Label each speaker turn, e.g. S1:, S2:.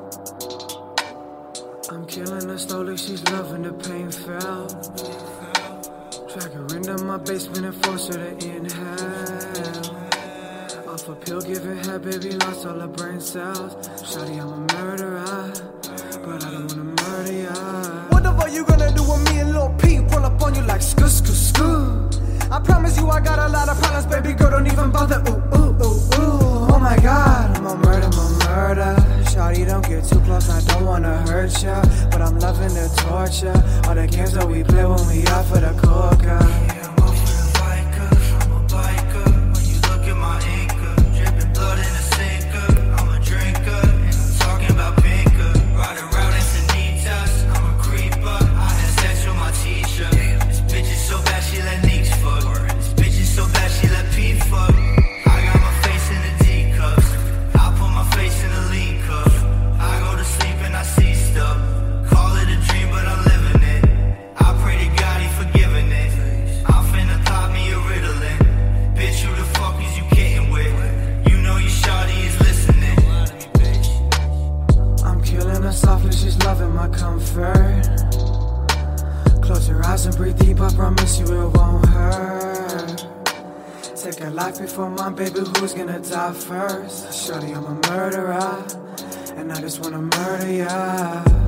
S1: I'm killing her slowly, she's loving the pain felt. Drag her into my basement and force her to inhale. Off a pill, giving head, baby, lost all her brain cells. Shawty, I'm a murderer, but I don't wanna murder ya.
S2: What the fuck you gonna do with me and Lil P? Roll up on you like skoo, skoo, skoo. I promise you I got a lot of problems, baby girl, don't even bother. Ooh, ooh, ooh, ooh. Oh my God, I'm a murder. Shawty, don't get too close, I don't wanna hurt ya, but I'm loving the torture. All the games that we play when we out for the coca.
S3: Yeah, I'm off for the biker, I'm a biker. When you look at my anchor, dripping blood in a sinker. I'm a drinker, and I'm talking about pinker. Ride around in Sanitas, I'm a creeper. I had sex with my teacher. This bitch is so bad she let Neeks fuck. This bitch is so bad she let P fuck. I got my face in the D cups, I put my face in the lean cup. I go to sleep and I see stuff. Call it a dream, but I'm living it. I pray to God he forgiving it. I'm finna pop me a Ritalin. Bitch, who the fuck is you getting with? You know your shawty is listening.
S1: I'm killing her softly, she's loving my comfort. Close your eyes and breathe deep, I promise you it won't hurt. Take a life before mine, baby, who's gonna die first? Shawty, I'm a murderer, and I just wanna murder ya.